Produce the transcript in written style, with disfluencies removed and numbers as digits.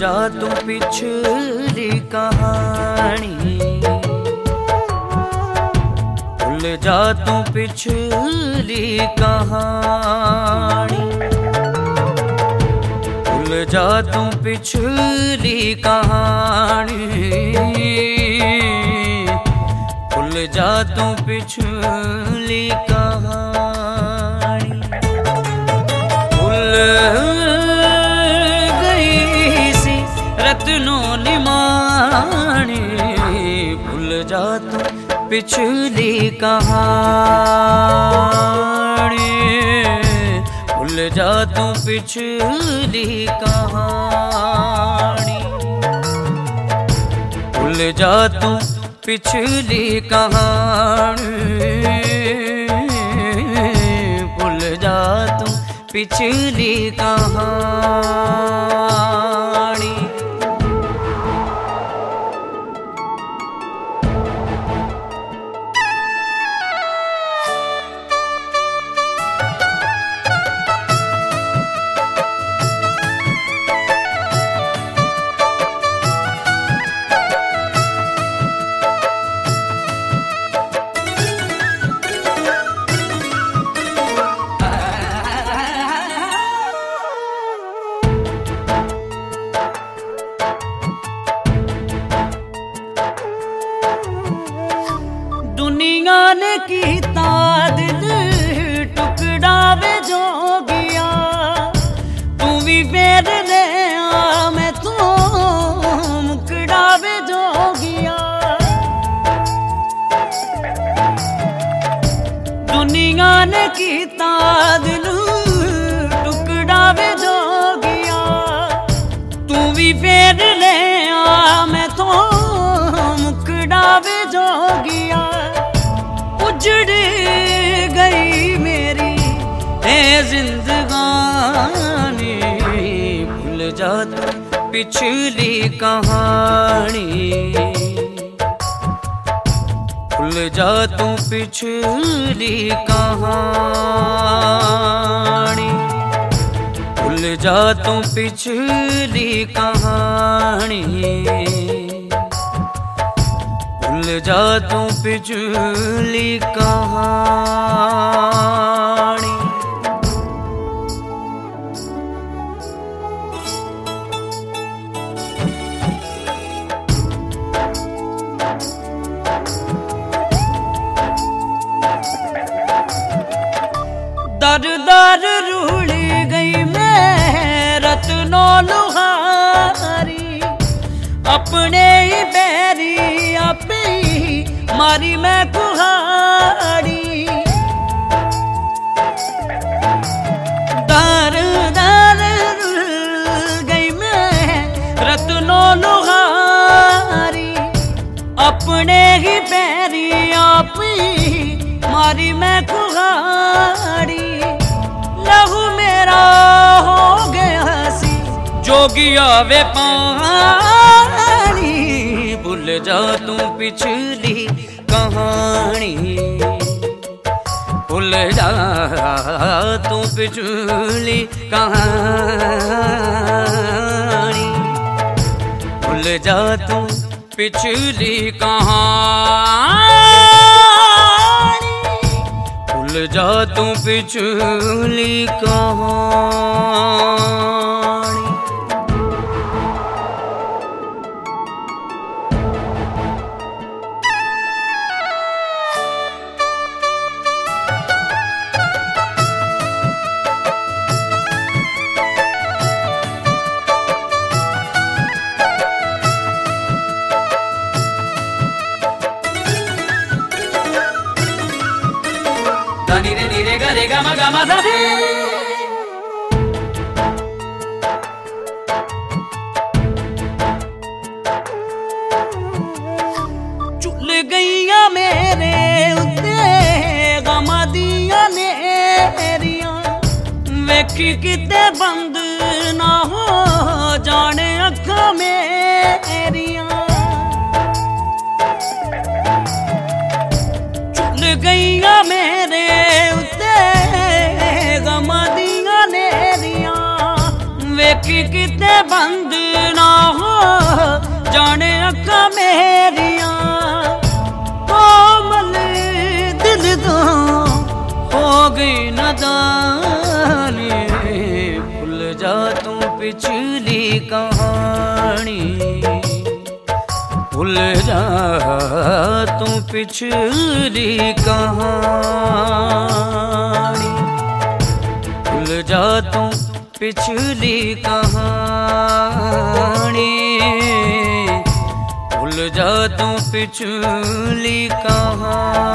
जा तू पिछली कहानी, भूल जा तू पिछली कहानी, भूल जा तू पिछली कहानी, भूल जा तू पिछली कहानी। भूल रत्नों निमानी, भूल जा तू पिछली कहानी, भूल जा तू पिछली कहानी, भूल जा तू पिछली कहानी, भूल जा तू पिछली कहानी। दुनिया ने कीता दिल टुकड़ा वे जोगिया, तू भी फेर ले आ मैं तो मुकड़ा वे जोगिया। दुनिया ने कीता दिल टुकड़ा वे जोगिया, तू भी फेर ले आ मैं तो मुकड़ा वे जोगिया। उजड़ गई मेरी है जिंदगानी, भूल जा तू पिछली कहानी, भूल जा तू पिछली कहानी, भूल जा तू पिछली कहानी, भूल जा तू पिछली कहानी। दर दर रूल गई मैं रत्नों लुहारी, अपने ही बैरी आपे ही मारी मैं कुहाड़ी। दर दर गई मैं रत्नों लुहारी, अपने ही बैरी आपे ही मारी मैं कुहाड़ी। लहू मेरा हो गया सी जोगिया वे पानी, भूल जा तू पिछली कहानी, भूल जा तू पिछली कहानी, भूल जा तू पिछली कहानी, भूल जा तू पिछली कहानी। नी रे ग रे ग म ग म ध रे। चुल गईया मेरे उत्ते गम दिया नेरिया, वेखी किते बंद ना हो जाने अखा मेरिया। चुल गईया मेरे उत्ते गम दिया नेरिया, वेखी किते बंद ना गई नादानी, भूल जा तू पिछली कहानी, भूल जा तू पिछली कहानी, भूल जा तू पिछली कहानी, भूल जा तू पिछली कहानी।